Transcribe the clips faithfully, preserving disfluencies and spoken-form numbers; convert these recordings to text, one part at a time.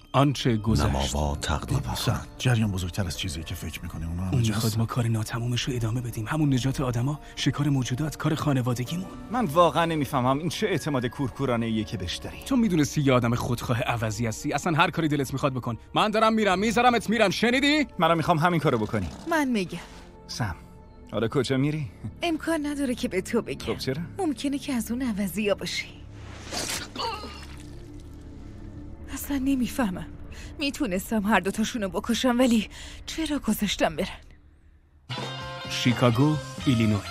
آنچه گذشت. نماوا تقدیم می‌کنند. جریان بزرگتر از چیزی که فکر می‌کنیم. اون اون میخواد ما کار ناتمومش رو ادامه بدیم، همون نجات آدما، شکار موجودات، کار خانوادگیمون. من واقعا نمیفهمم این چه اعتماد کورکورانه‌ایه که بهش داری. تو میدونستی یه آدم خودخواه عوضی هستی، اصلا هر کاری دلت میخواد بکن. من دارم میرم، میذارمت میرم، شنیدی؟ منم میخوام همین کارو بکنی. من میگم سم، حالا کجا میری؟ امکان نداره که به تو بگم. خب چرا؟ ممکنه که از اون عوضیا باشی. اصلا نمیفهمم. میتونستم هر دوتاشونو بکشم ولی چرا گذاشتم برن؟ شیکاگو، ایلینوی.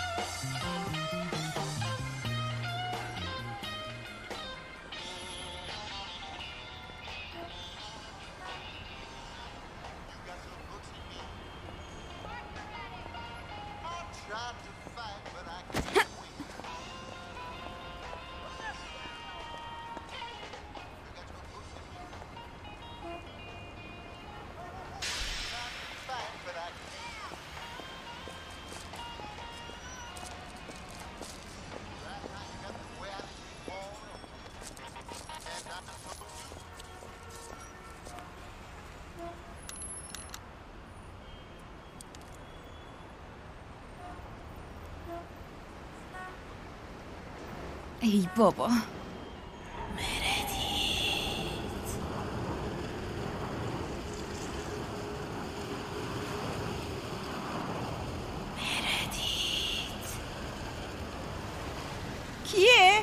ای بابا. کیه؟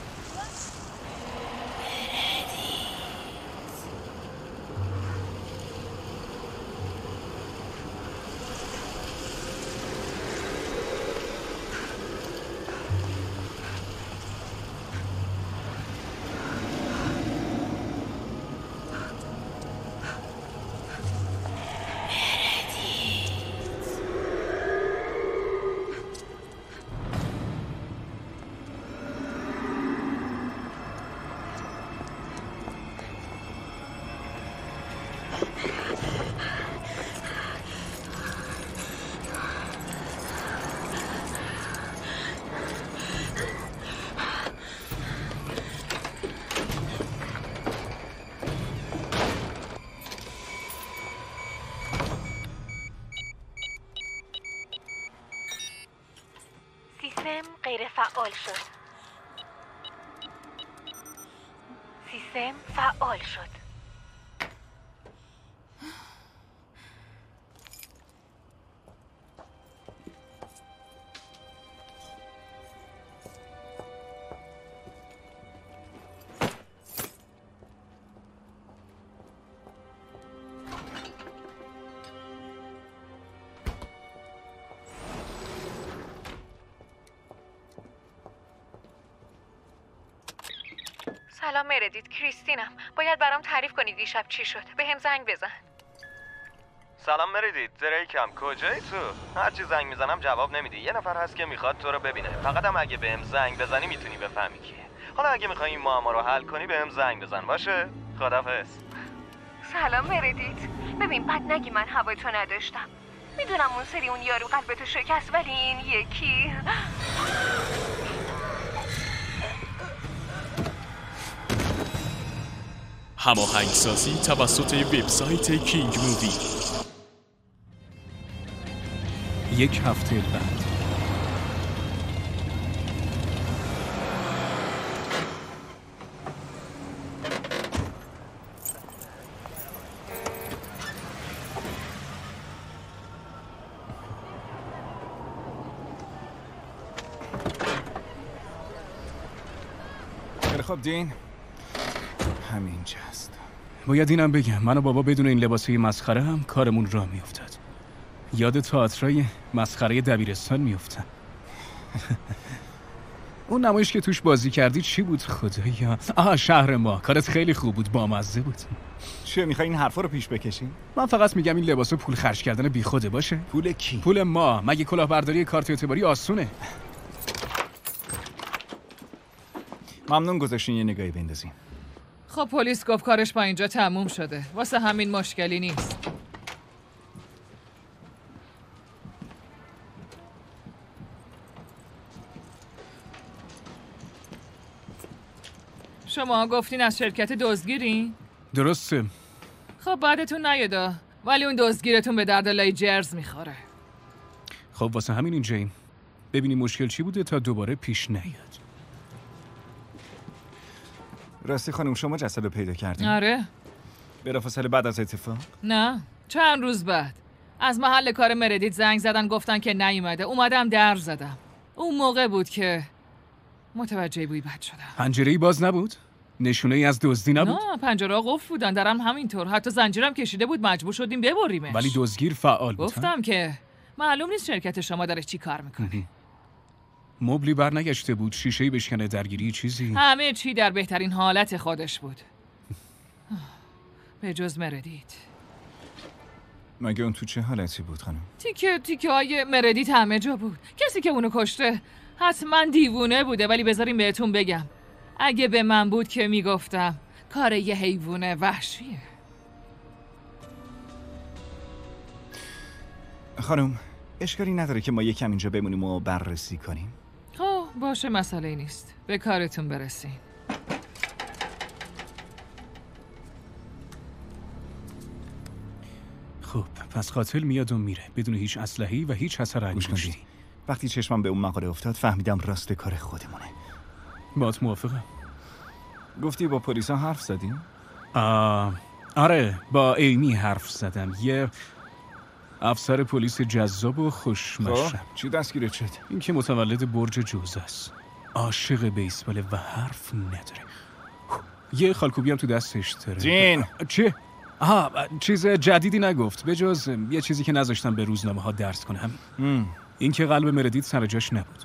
سیستم غیر فعال شد. سیستم فعال شد. سلام مردیت، کریستینم. باید برام تعریف کنی دیشب چی شد. به هم زنگ بزن. سلام مردیت، دریکم. کجایی تو؟ هرچی زنگ میزنم جواب نمیدی. یه نفر هست که میخواد تو رو ببینه. فقط هم اگه به هم زنگ بزنی میتونی بفهمی کیه. حالا اگه میخوای این معما رو حل کنی به هم زنگ بزن، باشه؟ خدافظ. سلام مردیت. ببین بد نگی من هوای تو نداشتم. میدونم اون سری اون یارو قلبتو شکست، ولی این یکی هماهنگسازی توسط وبسایت کینگ مووی. یک هفته بعد. خب دین همینجاست. باید اینم بگم من و بابا بدون این لباسای مسخره هم کارمون راه میافتاد. یاد تئاترای مسخره دبیرستان میافتم. اون نمایش که توش بازی کردی چی بود خدایا؟ آها شهر ما. کارت خیلی خوب بود، بامزه بود. چیه میخوای این حرفا رو پیش بکشی؟ من فقط میگم این لباسا پول خرج کردن بیخوده باشه. پول کی؟ پول ما. مگه کلاهبرداری کارت اعتباری آسونه؟ ممنون گذاشتین یه نگاهی بندازیم. خب پلیس گفت کارش با اینجا تموم شده. واسه همین مشکلی نیست. شما گفتین از شرکت دزدگیرین؟ درسته. خب بعدتون نیادا، ولی اون دزدگیرتون به درد لای جرز میخوره. خب واسه همین اینجاییم. ببینیم مشکل چی بوده تا دوباره پیش نیاد. راستی خانم شما جسد رو پیدا کردین؟ آره. بلافاصله بعد از اتفاق؟ نه، چند روز بعد. از محل کار مردیت زنگ زدن گفتن که نیومده. اومدم در زدم. اون موقع بود که متوجه بوی بد شدم. پنجره‌ای باز نبود؟ نشونه ای از دزدی نبود؟ نه، پنجره‌ها قفل بودن، درم همینطور. حتی زنجیرم کشیده بود، مجبور شدیم ببریمش. ولی دزدگیر فعال بود. گفتم که معلوم نیست شرکت شما داره چی کار میکنه. مبلی برنگشته بود، شیشه‌ای بشکنه، درگیری چیزی؟ همه چی در بهترین حالت خودش بود. به جز مردیت. مگه اون تو چه حالتی بود خانم؟ تیکه تیکه های مردیت همه جا بود. کسی که اونو کشته حتما دیوونه بوده، ولی بذاریم بهتون بگم اگه به من بود که میگفتم کار یه حیوان وحشیه. خانم اشکالی نداره که ما یکم اینجا بمونیم و بررسی کنیم؟ خب باشه، مسئله نیست. به کارتون برسیم. خب پس قاتل میاد و میره بدون هیچ اسلحه‌ای و هیچ اثر انگشتی. وقتی چشمم به اون مقاله افتاد فهمیدم راست کار خودمونه. باهات موافقم. گفتی با پلیسا حرف زدیم؟ آره با ایمی حرف زدم. یه افسر پلیس جذاب و خوشمشرب. چی دستگیرت شد؟ این که متولد برج جوزه است. عاشق بیسبال و حرف نداره. یه خالکوبی هم تو دستش داره. جین چی؟ آها چیز جدیدی نگفت به جز یه چیزی که نذاشتم به روزنامه ها درس کنم. این که قلب مردیت سر جاش نبود.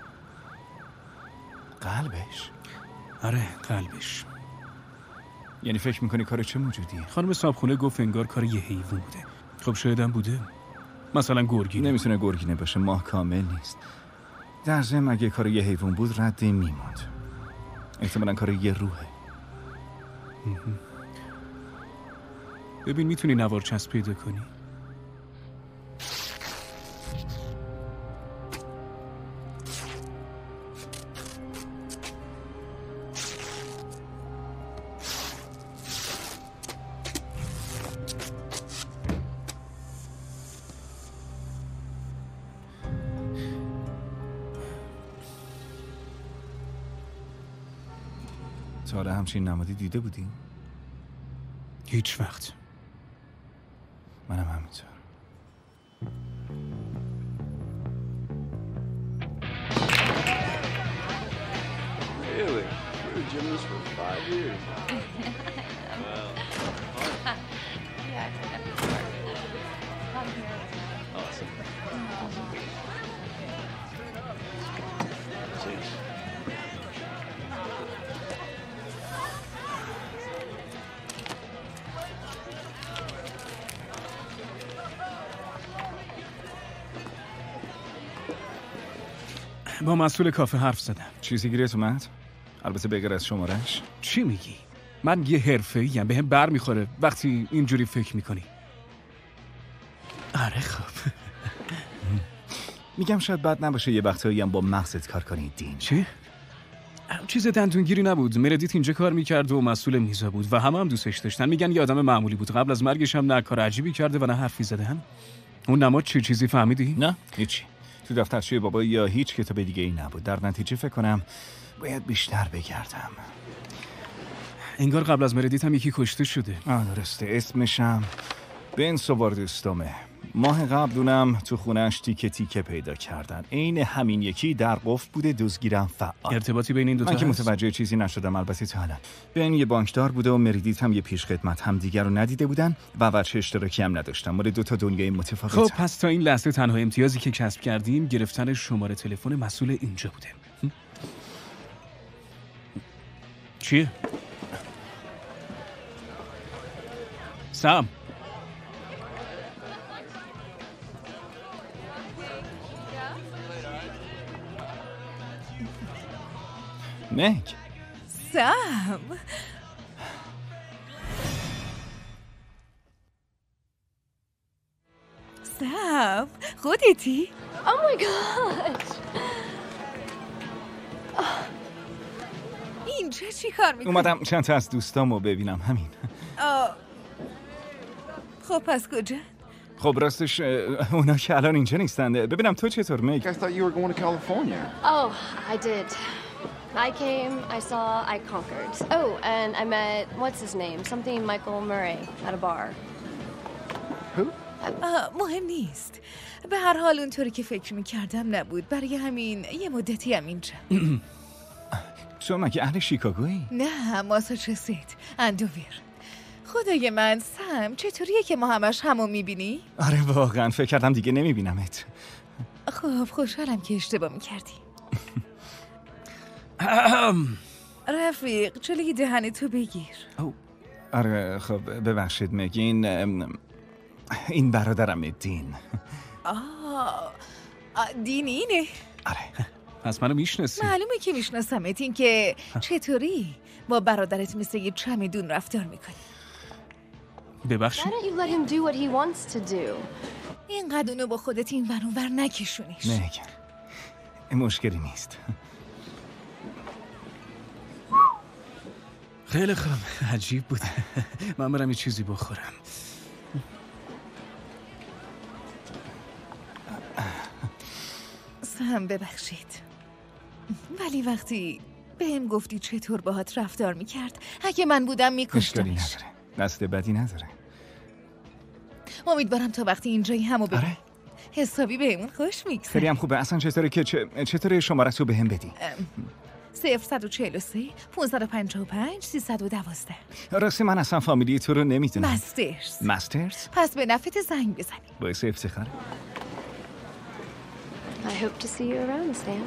قلبش؟ آره قلبش. یعنی فکر میکنی کار چه موجودیه؟ خانم صاحبخونه گفت انگار کار یه حیوان بوده. خب شاید هم بوده، مثلا گرگینه. نمیتونه گرگینه باشه، ماه کامل نیست. در ضمن اگه کار یه حیوان بود رد میموند. احتمالاً کار یه روحه. ببین میتونی نوار چسب پیدا کنی؟ تا حالا همچین نمادی دیده بودی؟ هیچ وقت. منم همینطور. Really? You're a gymnast for five years. Well, yeah, I did that before. I'm here. Awesome. Cheers. با مسئول کافه حرف زدم. چیزی گیرت اومد؟ البته بغیر از شمارش. چی میگی؟ من یه حرفه‌ایم، بهم بر میخوره وقتی اینجوری فکر میکنی. آره خب. میگم شاید بد نباشه یه وقتایی هم با مغزت کار کنی دین. چی؟ چیز دندونگیری نبود. مردیت اینجا کار میکرد و مسئول میزا بود و همه هم دوستش داشتن. میگن یه آدم معمولی بود. قبل از مرگش هم نه کار عجیبی کرده و نه حرفی زده. هم اون نماد چی چیزی فهمیدی؟ نه هیچی. تو دفترچه بابا یا هیچ کتاب دیگه ای نبود. در نتیجه فکر کنم باید بیشتر بگردم. انگار قبل از مردیت هم یکی کشته شده. آه درسته، اسمشم بن سواردوستومه. ماه قبل اونم تو خونه‌اش تیکه تیکه پیدا کردن. عین همین یکی در قفل بوده، دزدگیرم فعال. ارتباطی بین این دو تا من که هست؟ متوجه چیزی نشدم البته تا الان. بن یه بانکدار بوده و مریدیت هم یه پیشخدمت، هم دیگر رو ندیده بودن و بچه اشتراکی هم نداشتن. مال دو تا دنیای متفاوت. خب پس تا این لحظه تنها امتیازی که کسب کردیم گرفتن شماره تلفن مسئول اینجا بوده. چیه؟ سام مک سام سام خودتی؟ Oh my gosh. اینجا چی کار میکنی؟ اومدم چند تا از دوستامو ببینم. همین. آه. خب پس کجا؟ خب راستش اونا که الان اینجا نیستن. ببینم تو چطور میگ؟ I thought you were going to California. Oh, I did. I came, I saw, I conquered. Oh, and I met, what's his name? Something Michael Murray at a bar. Who? مهم نیست. به هر حال اونطوری که فکر میکردم نبود. برای همین یه مدتی هم اینجا. تو مگه اهل شیکاگویی؟ نه، ماساچوست، اندوور. خدای من، سم چطوریه که ما همش همو میبینی؟ آره واقعا فکر کردم دیگه نمیبینمت. خب خوشحالم که اشتباه میکردی. رفیق جلوی دهن تو بگیر. آره خب ببخشید مگ، این این برادرم دین. آه دین اینه؟ آره پس منو میشناسی؟ معلومه که میشناسمت. این که چطوری با برادرت مثل یه چمدون رفتار میکنی؟ ببخشید؟ Why don't you let him do what he wants to do? اینقدر اونو با خودت این ور اون ور نکشونیش. مگ این مشکلی نیست. خیلی خوب، عجیب بود. من برم یه چیزی بخورم. سم ببخشید، ولی وقتی به هم گفتی چطور باهات رفتار میکرد، اگه من بودم میکشتمش. نداره، دست بدی نداره. امیدوارم تا وقتی اینجایی همو ببین. آره؟ حسابی بهمون خوش میگذره. خیلی هم خوبه. اصلا چطوره که چه... چطوره شمارت رو بهم بدی؟ صفر صد و چهل و سه پونصد و پنجاه و پنج سیصد و دوازده. راستی من اصلا فامیلی تو رو نمیدونم. مسترز. مسترز؟ پس به نفعت زنگ بزنی. باعث افتخاره. I hope to see you around, Sam.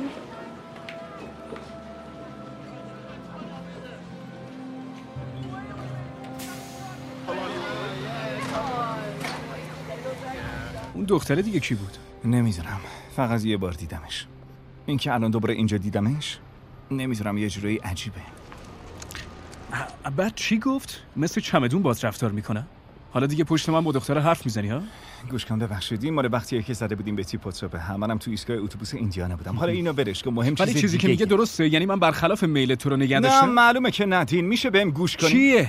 اون دختره دیگه کی بود؟ نمیدونم، فقط یه بار دیدمش. این که الان دوباره اینجا دیدمش نمیدونم، یه جورایی عجیبه. بعد چی گفت؟ مثل چمدون باهات رفتار میکنه؟ حالا دیگه پشت من با دختر حرف میزنی ها؟ گوش کن ببخشید، این مال وقتیه که زده بودیم به تیپ واتساپ هم. منم تو ایستگاه اتوبوس ایندیانا بودم. حالا اینو برش کن، مهم چیزی چیزی که میگه درسته؟ یعنی من برخلاف میل تو رو نگه داشتم؟ نه معلومه که ندین. میشه بهم گوش کنی؟ چیه؟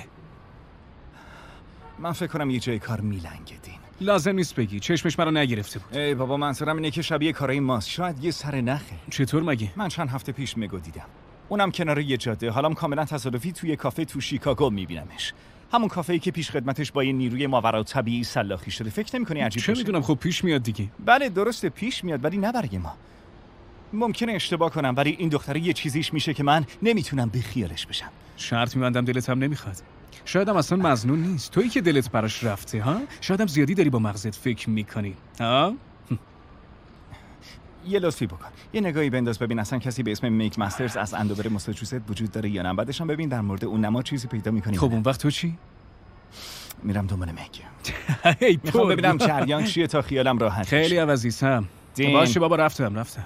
من فکر کنم یه جای کار میلنگه دین. لازم نیست بگی، چشمش منو نگرفته بود. ای بابا منظورم اینه که شبیه کارای ماست. شاید یه سر نخه. چطور مگه؟ من چند هفته پیش میگو دیدم، اونم کنار یه جاده. حالا کاملا تصادفی توی کافه تو شیکاگو میبینمش. همون کافه‌ای که پیش خدمتش با یه نیروی ماورا طبیعی سلاخی شده. فکر نمی‌کنی عجیب باشه؟ چه میدونم، خب پیش میاد دیگه. بله درسته پیش میاد، ولی نه برای ما. ممکنه اشتباه کنم، ولی این دختره یه چیزیش میشه که من نمیتونم بیخیالش بشم. شرط می‌بندم دلت هم نمیخواد. شاید هم اصلا مظنون نیست. تویی که دلت براش رفته ها؟ شاید هم زیادی داری با مغزت فکر میکنی ها؟ یه لطفی بکن، یه نگاهی بنداز ببین اصلا کسی به اسم میک مسترز از اندوور ماساچوست وجود داره یا نه. بعدش هم ببین در مورد اون نما چیزی پیدا میکنی. خب اون وقت تو چی؟ میرم دنبال میک. میخوام ببینم جریان چیه تا خیالم راحت بشه. خیلی عزیزم. باشه بابا، رفتم رفتم.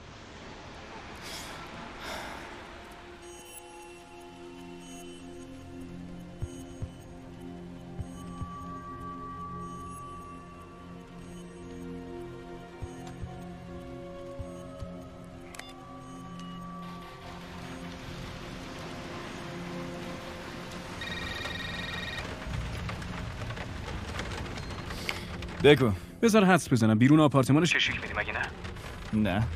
بگو. بذار حدس بزنم، بیرون آپارتمانش چه شکل میدی مگه نه؟ نه.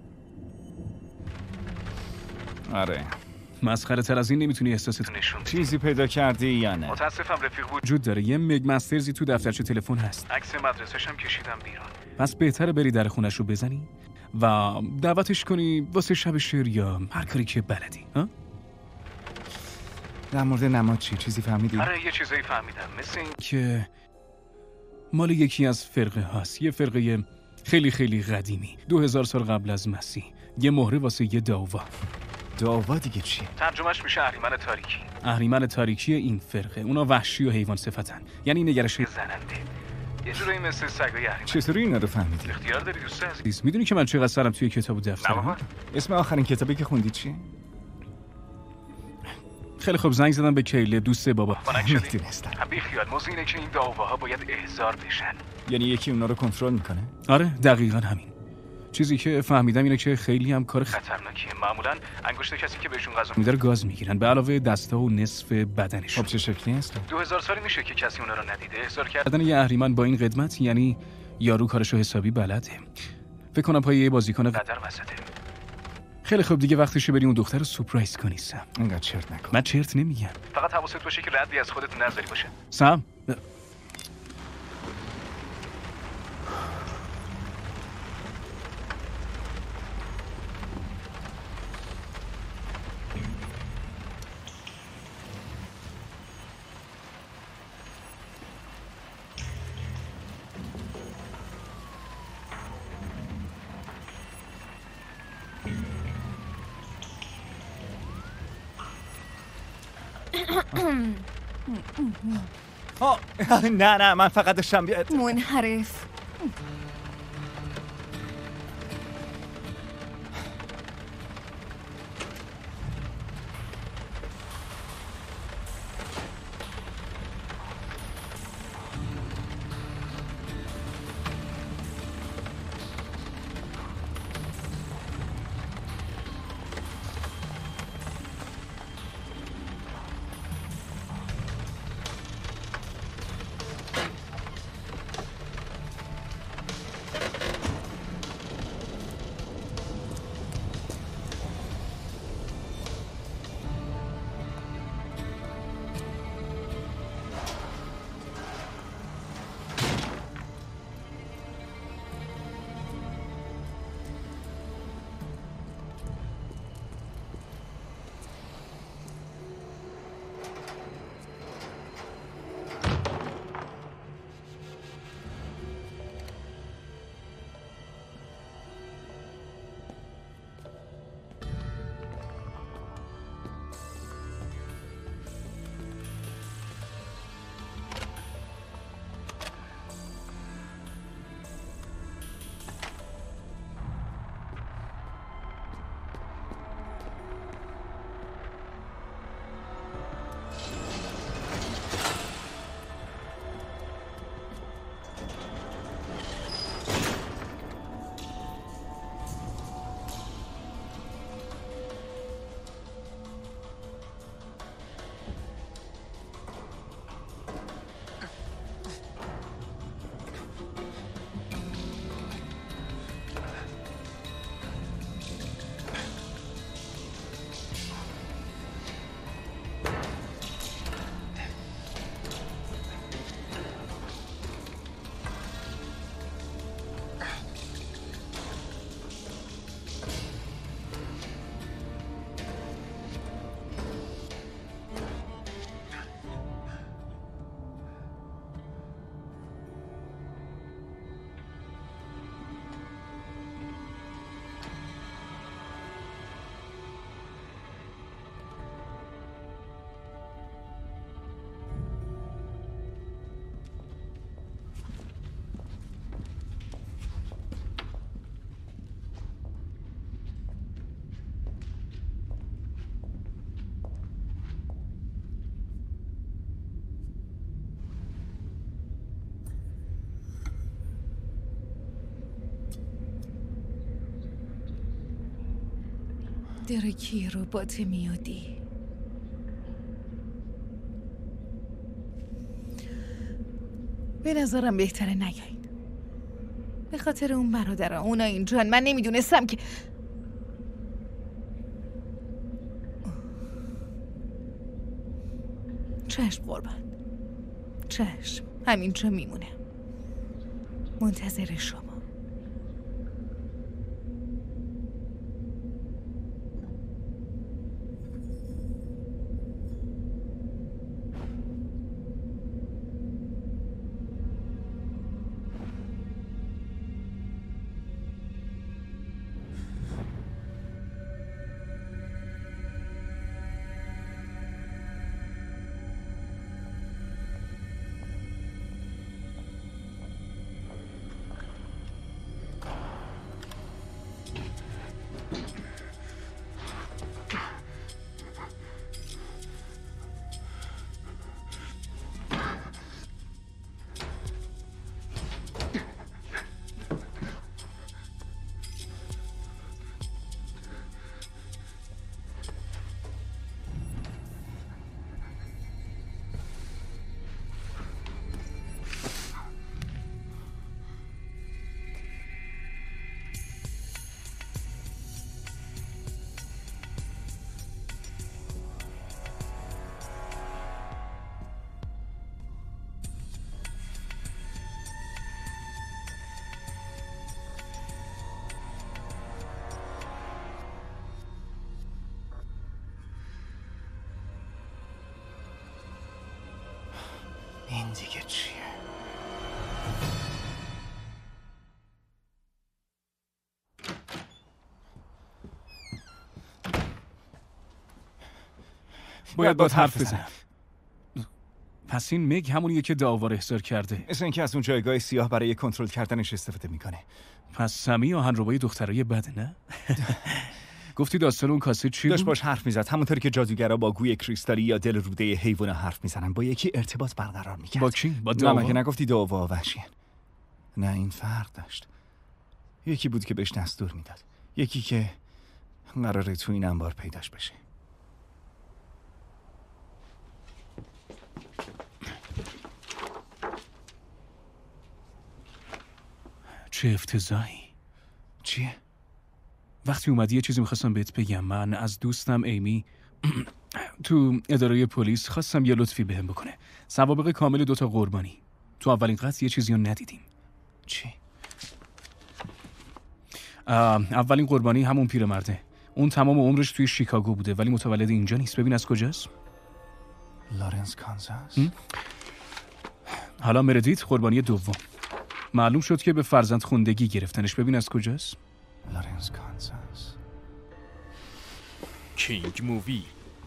آره. مسخره تر از این نمیتونی احساستو نشون بدی. چیزی پیدا کردی یا نه؟ متاسفم رفیق وجود داره. یه میگ مسترزی تو دفترچه تلفن هست. عکس مدرسه‌ش هم کشیدم بیرون. پس بهتره بری در خونش رو بزنی و دعوتش کنی واسه شب شعر یا هر کاری که بلدی. ها؟ در مورد نماد چی؟ چیزی فهمیدی؟ آره یه چیزایی فهمیدم، مثل این که مال یکی از فرقه هاست. یه فرقه خیلی خیلی قدیمی، دو هزار سال قبل از مسیح. یه مهره واسه یه داوا. داوا دیگه چیه؟ ترجمهش میشه اهریمن تاریکی. اهریمن تاریکی این فرقه. اونا وحشی و حیوان صفتن، یعنی نگرش زننده، یه جورایی مثل سگای اهریمن. چطوری اینا رو فهمیدی؟ اختیار داری دوست عزیز. میدونی که من چقدر سرم توی کتاب و دفترم؟ اسم آخرین کتابی که خوندی چیه؟ خیلی خوب، زنگ زدم به کیله دوست بابا. میدونستم. بی خیال، موضوع اینه که این دعواها باید احضار بشن. یعنی یکی اونا رو کنترل میکنه؟ آره دقیقاً همین. چیزی که فهمیدم اینه که خیلی هم کار خطرناکیه. معمولا انگشت کسی که بهشون غذا میده گاز میگیرن، به علاوه دستا و نصف بدنشون. خب چه شکلی هست؟ دو هزار سالی میشه که کسی اونا رو ندیده. احضار کردن یه اهریمن با این قدمت یعنی یارو کارشو حسابی بلده. فکر کنم پای یه بازیکن قدر وسطه. خیلی خوب دیگه وقتشه بری اون دختر رو سورپرایز کنی. سم انقدر چرت نکن. من چرت نمیگم، فقط حواست باشه که ردی از خودت نذاری باشه. سم آه نه نه من فقط داشتم بیاد. منحرف. درکی رو با میادی. به نظرم بهتره نیاین. به خاطر اون برادرها اونا اینجان. من نمیدونستم که چشم قربان، چشم همینجا میمونه منتظر شما. این دیگه چیه؟ باید باید حرف بزنم. پس این مگ همونیه که داور احضار کرده. مثل اینکه از اون جایگاه سیاه برای کنترل کردنش استفاده میکنه. پس سمی آهنربای دخترای بده نه؟ گفتی داستان اون کاسه چی بود؟ داشت باش حرف میزد، همونطوری که جادوگرا با گوی کریستالی یا دل روده حیوان حرف میزنن. با یکی ارتباط برقرار میکرد. با کی؟ با داوا؟ نه مگه نگفتی داوا وحشیان؟ نه این فرق داشت. یکی بود که بهش دستور میداد، یکی که قراره تو این انبار پیداش بشه. چه افتضاحی. چیه؟ وقتی اومدی یه چیزی میخواستم بهت بگم. من از دوستم ایمی تو اداره پلیس خواستم یه لطفی بهم بکنه. سوابق کامل دوتا قربانی. تو اولین قتل یه چیزی رو ندیدیم. چی؟ اولین قربانی همون پیرمرده. اون تمام عمرش توی شیکاگو بوده ولی متولد اینجا نیست. ببین از کجاست؟ لارنس کانزاس. حالا مردیت قربانی دوم. معلوم شد که به فرزند خوندگی گرفتنش. ببین از کجاست؟ لارنس کانزاس. کینگ مووی.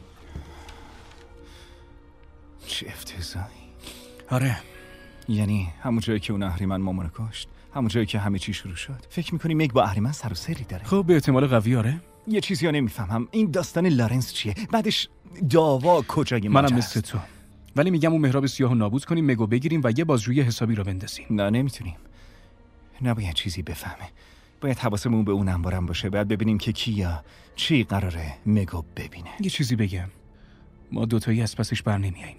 چه افتضاحی. آره. یعنی همون جایی که اون اهریمن مامانو کشت، همون جایی که همه چی شروع شد. فکر میکنی مگ با اهریمن سر و سری داره؟ خب به احتمال قوی آره. یه چیزی ها نمیفهمم. این داستان لارنس چیه؟ بعدش داوا کجای ماجرا؟ منم مثل تو. ولی میگم اون مهراب سیاهو نابود کنیم، مگو بگیریم و یه بازجویی حسابی رو بندازیم. نه نمیتونیم. نباید چیزی بفهمه. باید حواسمون به اون انبارم باشه. باید ببینیم که کی یا چی قراره مگو ببینه. یه چیزی بگم. ما دوتایی از پسش بر نمیاییم.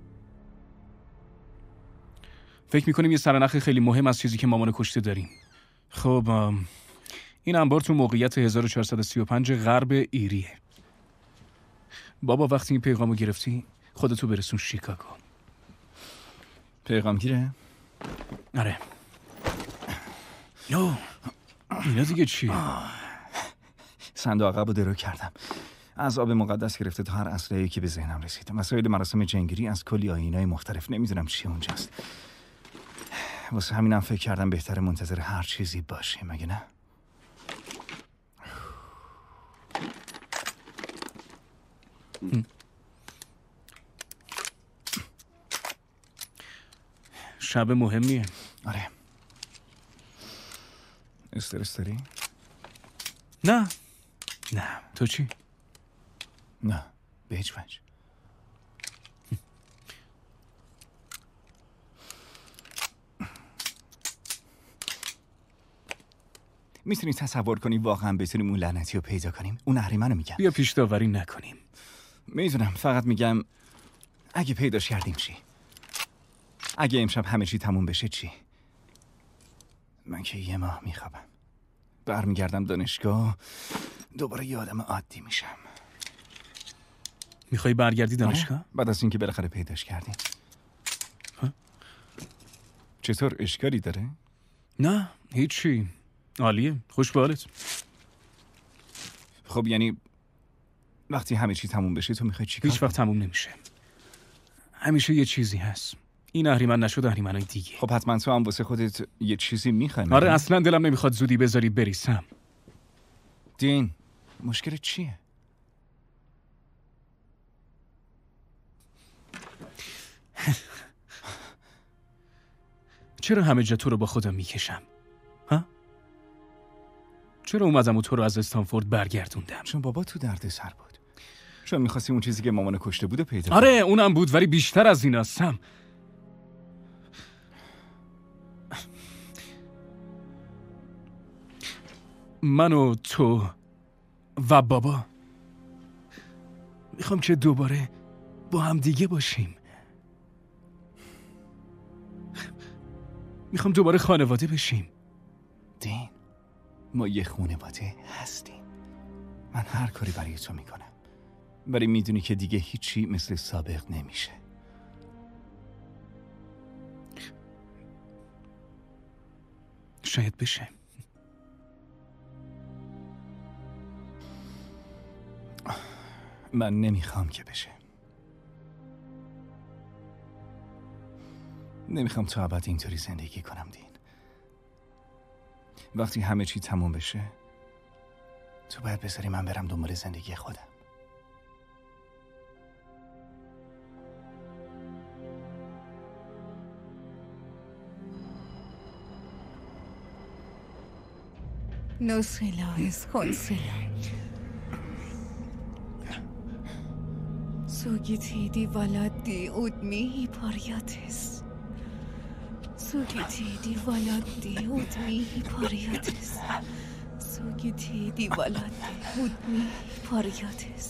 فکر میکنیم یه سرنخ خیلی مهم از چیزی که مامان کشته داریم. خب این انبار تو موقعیت هزار و چهارصد و سی و پنج غرب ایریه. بابا وقتی این پیغامو گرفتی خودتو برسون شیکاگو. پیغام گیره؟ آره. یو اینا دیگه چی؟ صندوق عقب رو درو کردم. از آب مقدس گرفته تا هر اسلحه‌ای که به ذهنم رسید. مسائل مراسم جنگیری از کلی آیین‌های مختلف. نمیدونم چی اونجاست. واسه همینم فکر کردم بهتره منتظر هر چیزی باشیم، مگه نه؟ شب مهمیه. آره. استرس داری؟ نه نه. تو چی؟ نه به هیچ وجه. میتونی تصور کنی واقعا بتونیم اون لعنتی رو پیدا کنیم؟ اون اهریمن رو میگم. بیا پیش داوری نکنیم. میدونم، فقط میگم اگه پیداش کردیم چی؟ اگه امشب همه چی تموم بشه چی؟ من که یه ماه میخوابم، برمیگردم دانشگاه، دوباره یه آدم عادی میشم. میخوای برگردی دانشگاه؟ آه؟ بعد از اینکه بالاخره پیداش کردیم. ها؟ چطور، اشکالی داره؟ نه هیچی. عالیه، خوش به حالت. خب یعنی وقتی همه چی تموم بشه تو میخوای چیکار؟ هیچ وقت تموم نمیشه. همیشه یه چیزی هست. این اهریمن نشد اهریمنای دیگه. خب حتما تو هم واسه خودت یه چیزی میخوای. آره اصلا دلم نمیخواد زودی بذاری بریسم. دین مشکل چیه؟ چرا همه جا تو رو با خودم میکشم؟ ها؟ چرا اومدم و تو رو از استانفورد برگردوندم؟ چون بابا تو درد سر بود. چون میخواستی اون چیزی که مامان کشته بوده پیدا کنی. آره اونم بود ولی بیشتر از این هستم. من و تو و بابا میخوام که دوباره با هم دیگه باشیم. میخوام دوباره خانواده بشیم. دین ما یه خانواده هستیم. من هر کاری برای تو میکنم ولی میدونی که دیگه هیچی مثل سابق نمیشه. شاید بشه. من نمیخوام که بشه. نمیخوام تا ابد اینطوری زندگی کنم دین. وقتی همه چی تموم بشه تو باید بذاری من برم دنبال زندگی خودم. Nocella es Concella. Sugiti di valadi udmi pariatis. Sugiti di valadi udmi pariatis. Sugiti di valadi udmi pariatis.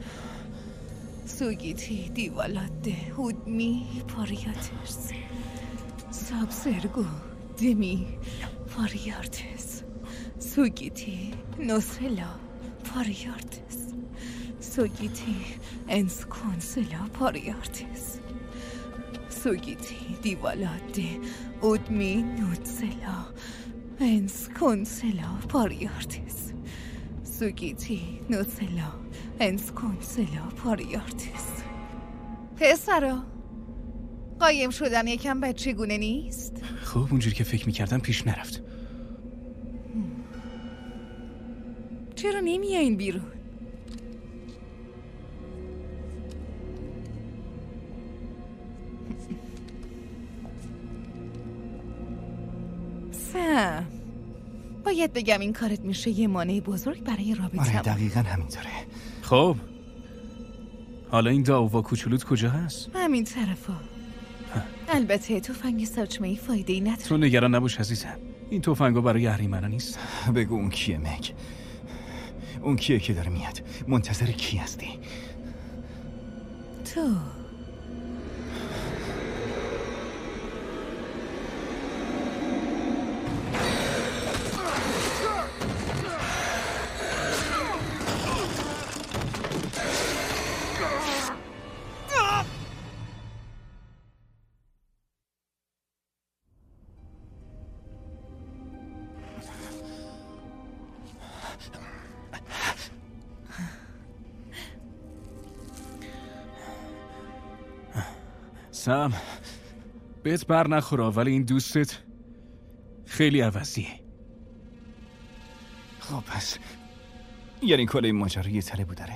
Sugiti di valadi udmi pariatis. Sabsergo demi pariatis. Sugiti Nocella pariartis. Sugiti ens Concella pariartis. Sugiti divalade udmi Nocella ens Concella pariartis. Sugiti Nocella ens Concella pariartis. پسرا قایم شدن یکم بچگونه نیست؟ خب اونجوری که فکر میکردم پیش نرفت. چرا نمیایین بیرون؟ سم باید بگم این کارت میشه یه مانع بزرگ برای رابطه. آره دقیقا همینطوره. خب حالا این داوا کوچولوت کجا هست؟ همین طرفا. البته تفنگ ساچمه‌ای فایده‌ای نداره. تو نگران نباش عزیزم، این تفنگا برای اهریمنا نیست. بگو اون کیه مگ؟ اون کیه که داره میاد؟ منتظر کی هستی؟ تو سم بهت بر نخوره، ولی این دوستت خیلی عوضیه. خب پس یعنی کل این ماجرا یه تله بوداره.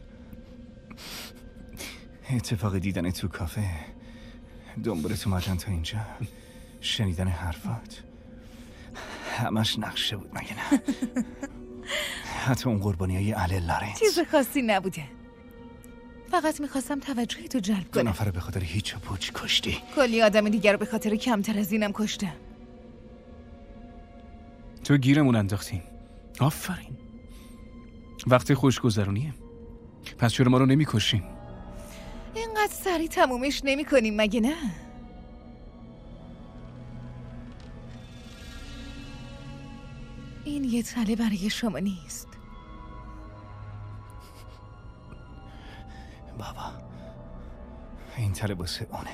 اتفاق دیدن تو کافه، دنبالت اومدن تا اینجا، شنیدن حرفات، همش نقشه بود مگه نه؟ حتی اون قربانی های اهل لارنس چیز خاصی نبوده، فقط میخواستم توجه تو جلب کنم. دو نفر به خاطر هیچ و پوچ کشتی. کلی آدم دیگر به خاطر کمتر از اینم کشتم. تو گیرمون انداختیم. آفرین، وقت خوشگذرونیه. پس چرا ما رو نمیکشیم؟ اینقدر سریع تمومش نمی کنیم مگه نه؟ این یه تله برای شما نیست بابا، این تله واسه اونه.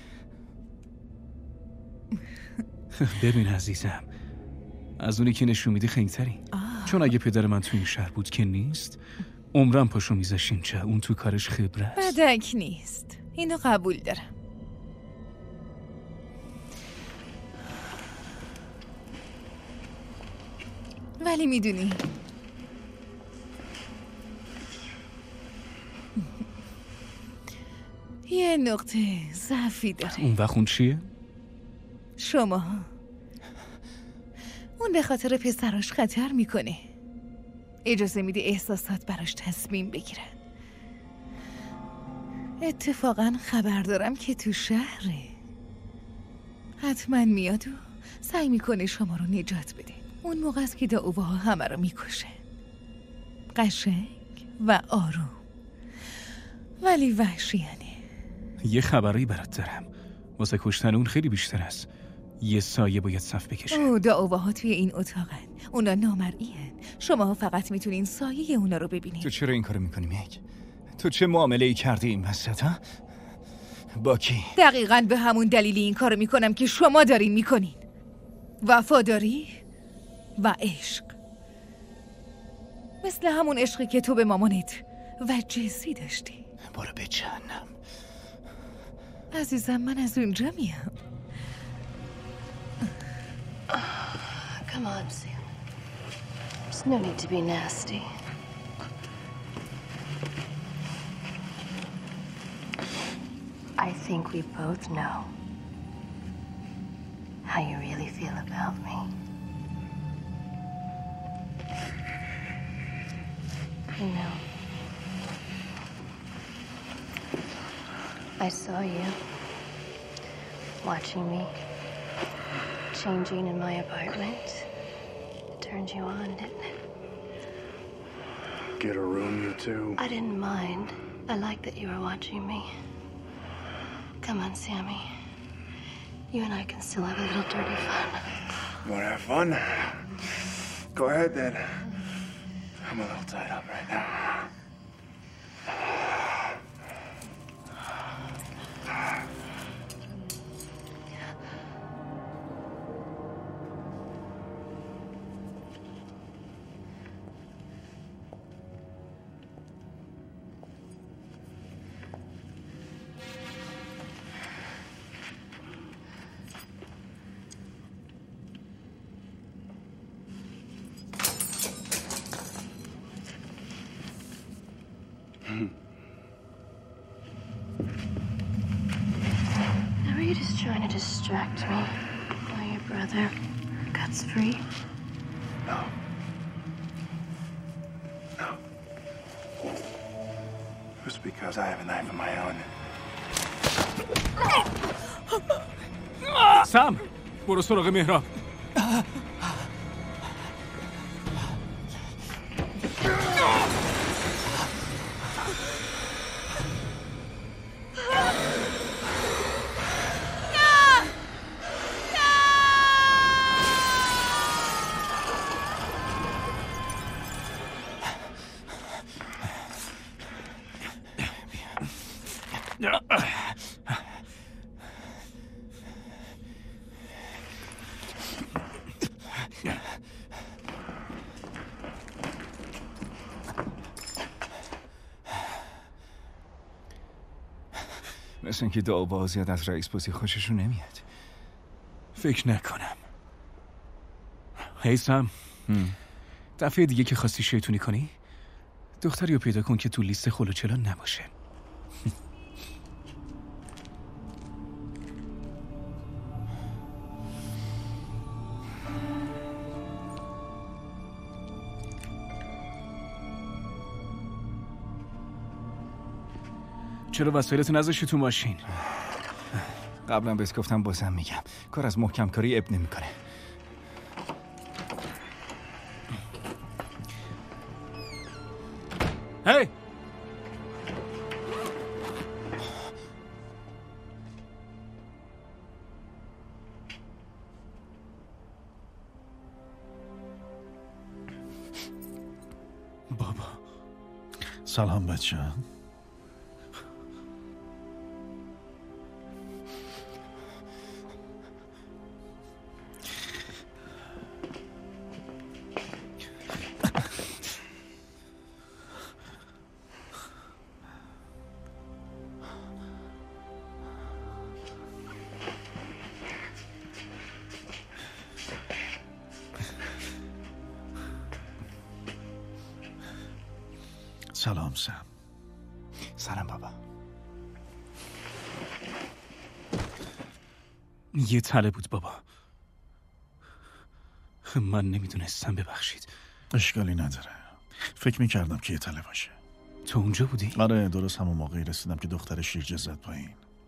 ببین عزیزم، از اونی که نشون میدی خیلی تری. چون اگه پدر من تو این شهر بود که نیست، عمرم پاشو میذاش اینجا. اون تو کارش خبره است. بدک نیست، اینو قبول دارم. ولی میدونی یه نقطه ضعفی داره. اون وقت اون چیه؟ شما. اون به خاطر پسراش خطر میکنه، اجازه میده احساسات براش تصمیم بگیرن. اتفاقا خبر دارم که تو شهره. حتما میاد و سعی میکنه شما رو نجات بده. اون موقع است که داوها همه رو میکشه، قشنگ و آروم، ولی وحشیانه. یه خبری برات دارم، واسه کشتن اون خیلی بیشتر است. یه سایه باید صف بکشه. او داوها توی این اتاقن، اونا نامرئی‌ان. شما فقط میتونین سایه اونا رو ببینید. تو چرا این کارو میکنی میگ؟ تو چه معامله ای کردی این وسط ها؟ با کی؟ دقیقاً به همون دلیلی این کارو میکنم که شما دارین میکنین. وفاداری و عشق، مثل همون عشقی که تو به مامانت و جسی داشتی. برو به جهنم عزیزم، من از اونجا میام. Come on, Sam. There's no need to be nasty. I think we both know how you really feel about me. You know, I saw you watching me changing in my apartment. It turned you on, didn't it? Get a room, you two. I didn't mind. I liked that you were watching me. Come on, Sammy. You and I can still have a little dirty fun. You wanna have fun? Go ahead then. I'm a little tied up right now. Now, were you just trying to distract me while your brother cuts free? No. No. Just because I have a knife of my own. سم برو سراغ مهراب. مثل اینکه دعا با زیاد از رئیس بازی خوششون نمیاد. فکر نکنم. هی سم، دفعه دیگه که خواستی شیطونی کنی دختری رو پیدا کن که تو لیست خلوچلان نباشه. چرا وسایلت نذاشتی تو ماشین؟ قبلا بهت گفتم بازم میگم کار از محکم کاری اب نمیکنه. هی! بابا سلام بچه. سلام سم. سلام بابا. یه تله بود بابا. من نمیدونستم، ببخشید. اشکالی نداره. فکر میکردم که یه تله باشه. تو اونجا بودی؟ آره، درست همون موقعی رسیدم که دختر شیرجه زد پایین.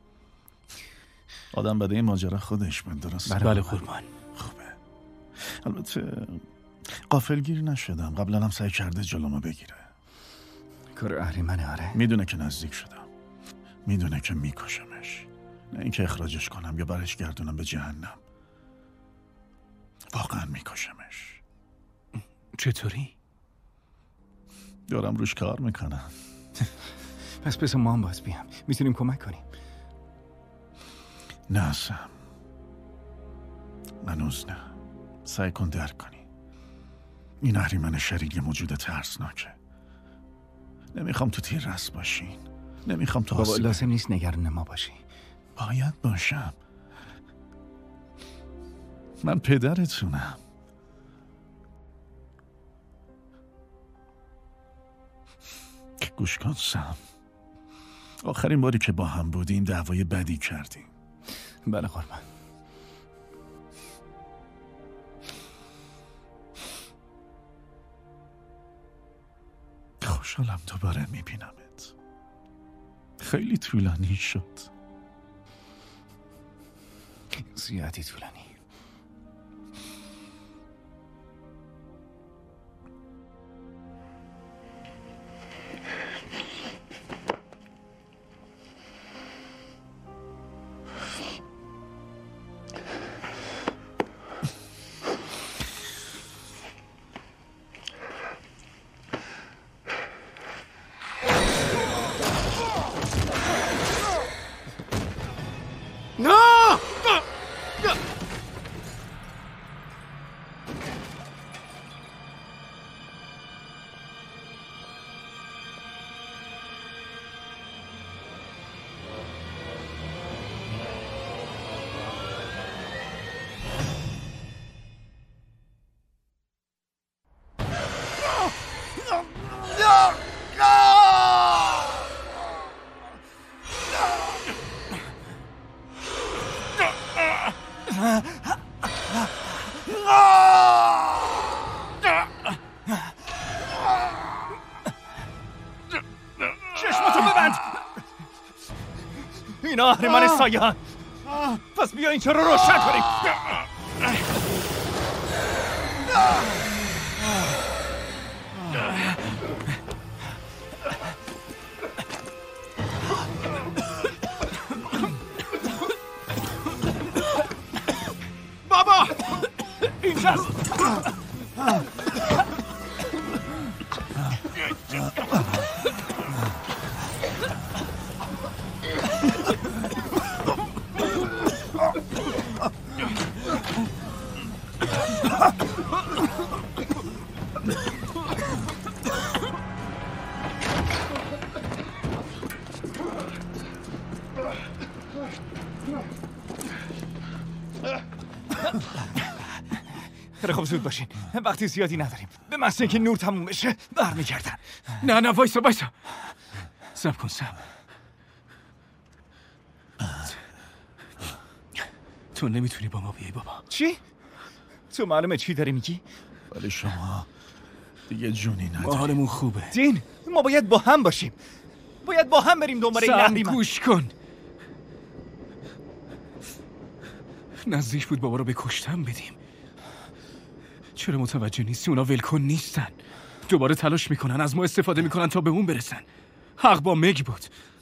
آدم بده این ماجرا خودش بود، درست؟ بله قربان. خوبه. البته غافلگیر نشدم. قبلا هم سعی کرده جلومو بگیره. کار اهریمنه. آره میدونه که نزدیک شدم، میدونه که میکشمش، نه اینکه اخراجش کنم یا برش گردونم به جهنم. واقعا میکشمش. چطوری؟ دارم روش کار میکنم. پس بسا ما هم باز بیام، میتونیم کمک کنیم. نه سم، منوز نه. سعی کن درک کنی این اهریمن شریر یه موجود ترسناکه. نمیخوام تو تیر رس باشین، نمیخوام تو بابا لازم نیست نگران ما باشی. باید باشم. من پدرتونم. گوش کن سم، آخرین باری که با هم بودیم دعوای بدی کردیم. بله قربان. خوشحالم دوباره میبینمت. خیلی طولانی شد. زیادی طولانی. چشمتو ببند. اینا اهریمن سایه‌ان. پس بیا اینجا رو روشن کنیم. بابا اینجاست. خیلی خوب زود باشین، وقتی زیادی نداریم. به محض اینکه نور تموم بشه برمیگردن. نه نه وایسا وایسا صبر کن صبر. تو نمیتونی با ما بیای بابا. چی؟ تو معلومه چی داری میگی؟ ولی شما دیگه جونی نداری. ما حالمون خوبه دین، ما باید با هم باشیم. باید با هم بریم دنبال این اهریمن. گوش کن. نزدیک بود بابا رو به کشتن بدیم. چرا متوجه نیستی؟ اونا ولکن نیستن. دوباره تلاش میکنن، از ما استفاده میکنن تا به اون برسن. حق با مگ بود.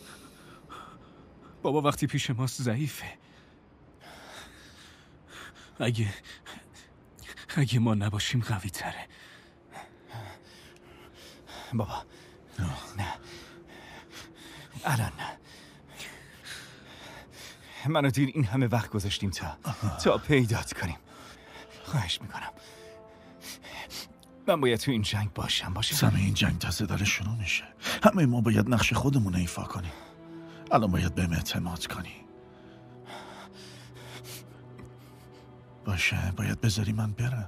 بابا وقتی پیش ماست ضعیفه. اگه اگه ما نباشیم قوی تره. بابا نه الان نه. من و دین این همه وقت گذاشتیم تا تا پیدات کنیم. خواهش میکنم من باید تو این جنگ باشم باشه. سم این جنگ تازه داره شروع میشه. همه ما باید نقش خودمون ایفا کنیم. الان باید بهم اعتماد کنی. باشه باید بذاری من برم.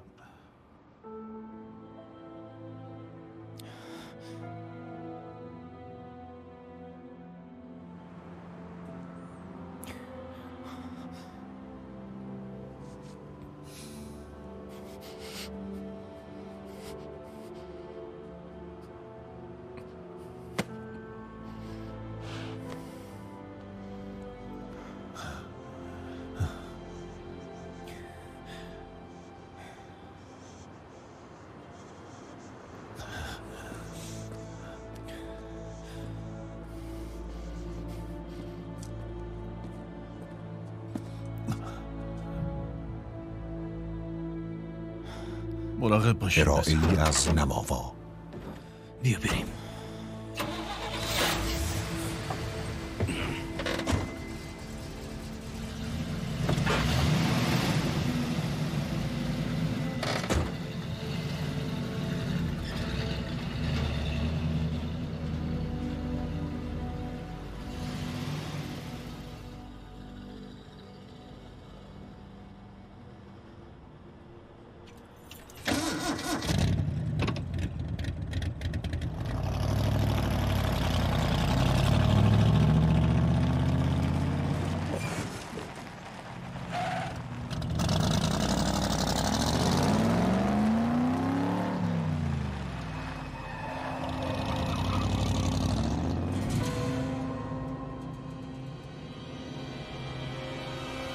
مراقب باشید. ارائه‌ای از نماوا. بیا بریم.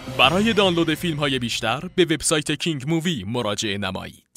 برای دانلود فیلم های بیشتر به وبسایت کینگ مووی مراجعه نمایید.